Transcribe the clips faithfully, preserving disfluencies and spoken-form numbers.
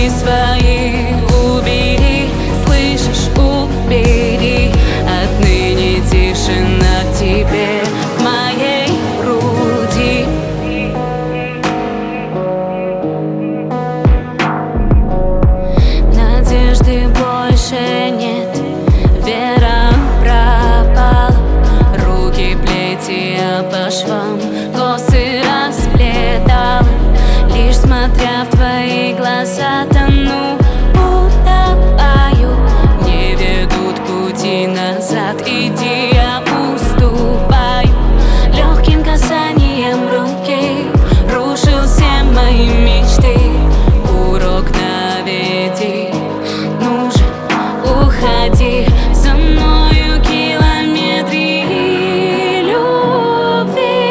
руки свои убери, слышишь, убери. Отныне тишина к тебе в моей груди. Надежды больше нет, вера пропала. Руки плети по швам, косы расплетала. Лишь смотря в твои глаза, тону, утопаю. Не ведут пути назад, иди, я уступаю. Легким касанием руки рушил все мои мечты. Урок наведи, ну же, уходи. За мною километры любви.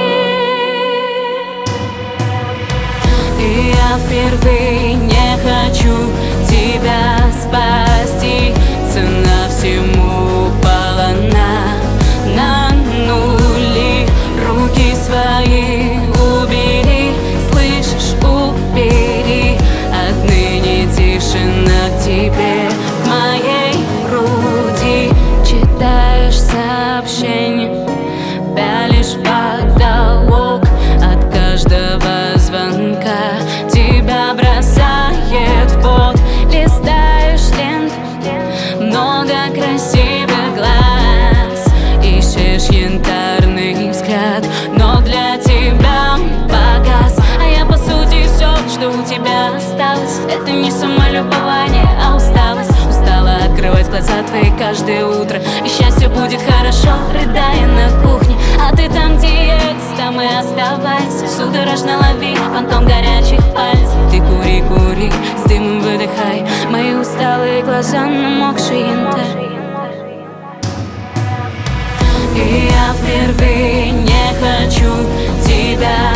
И я впервые не хочу тебя спасти. Цена всему упала на, на нули. Руки свои убери, слышишь, убери. Отныне тишина к тебе в моей груди. Читаешь сообщения, пялишь в потолок. От каждого звонка тебя бросает в пот. Листаешь ленту, много красивых глаз. Ищешь янтарный взгляд, но для тебя погас. А я по сути все, что у тебя осталось. Это не самолюбование, а усталость. Устала открывать глаза твои каждое утро. И счастье будет хорошо, рыдая на кухне. А ты там, где есть, там и оставайся. Судорожно лови фантом горячих пальцев. Ты кури, кури, с дымом выдыхай мои усталые глаза, намокший янтарь. И я впервые не хочу тебя